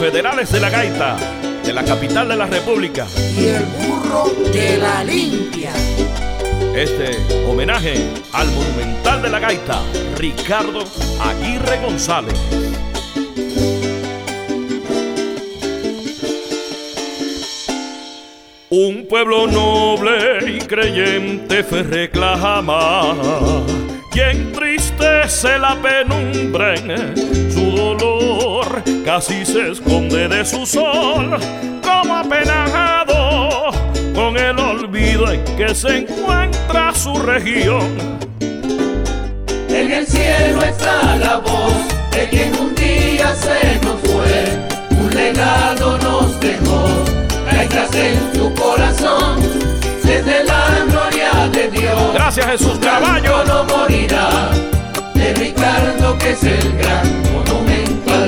federales de la gaita de la capital de la República y el burro de la limpia. Este homenaje al monumental de la gaita, Ricardo Aguirre González. Un pueblo noble y creyente fe reclama, y entristece la penumbra en su dolor, casi se esconde de su sol, como apenado con el olvido en que se encuentra su región. En el cielo está la voz de quien un día se nos fue, un legado nos dejó, gaitas en tu corazón, desde la gloria de Dios. Gracias, Jesús Caballo. No morirá, de Ricardo, que es el gran monumental.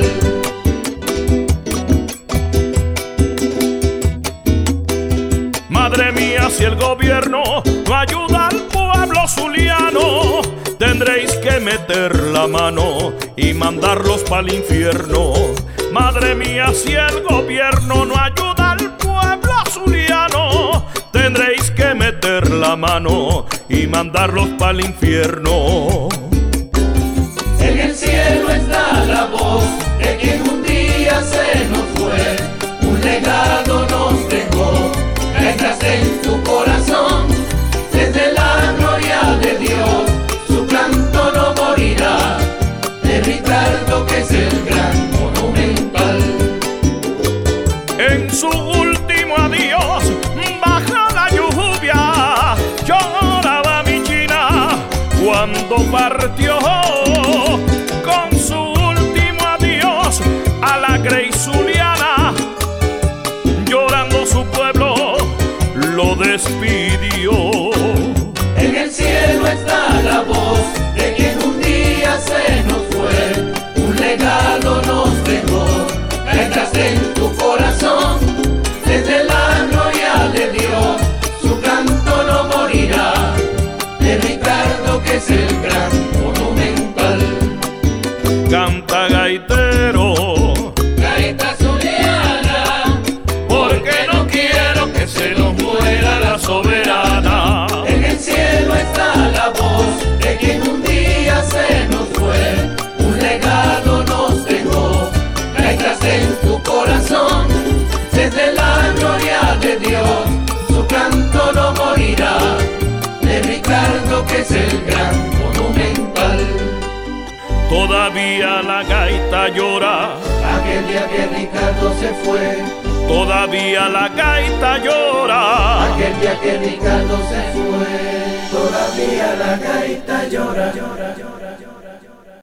Madre mía, si el gobierno no ayuda al pueblo zuliano, tendréis que meter la mano y mandarlos pa'l infierno. Madre mía, si el gobierno no ayuda al pueblo zuliano, tendréis que meter la mano y mandarlos pa'l infierno. En el cielo está la voz de quien un día se nos fue, un legado nos dejó, gaitas en tu corazón, desde la gloria de Dios, su canto no morirá, de Ricardo, que es el gran monumental. En su último adiós, baja la lluvia, lloraba mi China cuando partió. Con su último adiós a la Grey Zuliana, llorando su pueblo lo despidió. En el cielo está la voz de quien un día se nos fue, un legado nos dejó, gaitas en tu corazón, desde la gloria de Dios, su canto no morirá, de Ricardo, que es el gran monumental. Canta gaitero, gaita zuliana, porque no quiero que se nos muera la soberana. En el cielo está la voz de quien un día se nos fue, un legado nos dejó, gaitas en tu corazón, desde la gloria de Dios, su canto no morirá, de Ricardo, que es el gran monumental. todavía la gaita llora. Aquel día que Ricardo se fue, Todavía la gaita llora. aquel día que Ricardo se fue, todavía la gaita llora.